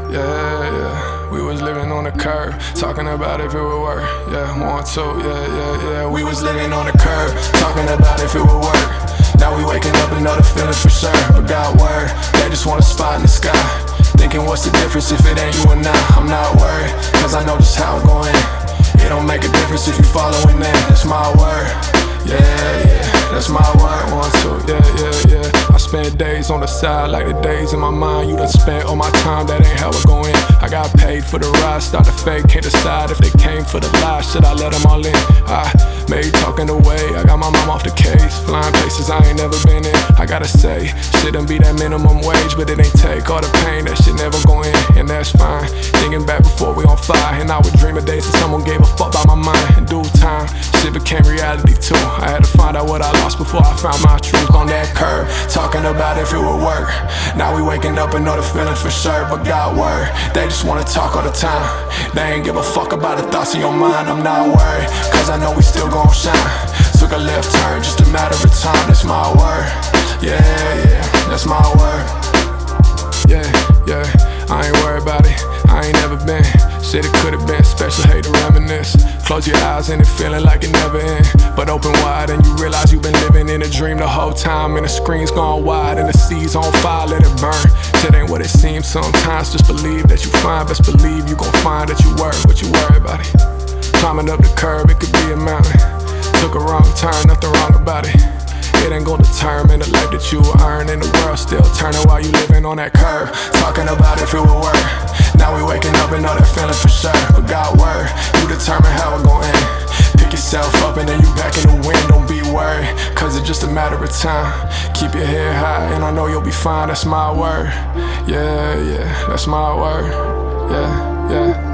Yeah, we was living on the curb, talking about if it would work. Yeah, 1, 2, yeah. We was living on the curb, talking about if it would work. Now we waking up and know the feelings for sure. But God word, they just want a spot in the sky. Thinking what's the difference if it ain't you or not. I'm not worried, cause I know just how I'm going. It don't make a difference if you following that. That's my word, yeah, that's my word. 1, 2, yeah. I spent days on the side like the days in my mind. You done spent all my time, that ain't how it go in. I got paid for the ride, start to fake, can't decide if they came for the lie. Should I let them all in? I made talking away, I got my mom off the case. Flying places I ain't never been in. I gotta say, shouldn't be that minimum wage, but it ain't take all the pain, that shit never go in, and that's fine. Thinking back before we on fire, and I would dream of days that someone gave a fuck about my mind. In due time, shit became reality too. I had to find out what I lost before I found my truth. On that curb, talking about if it would work. Now we waking up and know the feelings for sure. But God word, they just wanna talk all the time. They ain't give a fuck about the thoughts in your mind. I'm not worried, cause I know we still gon' shine. Took a left turn, just a matter of time. That's my word, yeah, that's my word. Yeah, I ain't worried about it, I ain't never been. Shit, it could've been special, hate to reminisce. Close your eyes and it feeling like it never end. But open wide and you realize you've been living in a dream the whole time. And the screen's gone wide and the sea's on fire, let it burn. Shit ain't what it seems sometimes, just believe that you find. Best believe you gon' find that you worth what you worry about it. Climbing up the curb, it could be a mountain. Took a wrong turn, nothing wrong about it. It ain't gon' determine the life that you earn. And the world still turning while you living on that curb. Talking about if it would work. Now we waking up and know that feeling for sure. But God word, you determine how it gon' end. Pick yourself up and then you back in the wind. Don't be worried, cause it's just a matter of time. Keep your head high and I know you'll be fine. That's my word, yeah, that's my word, yeah.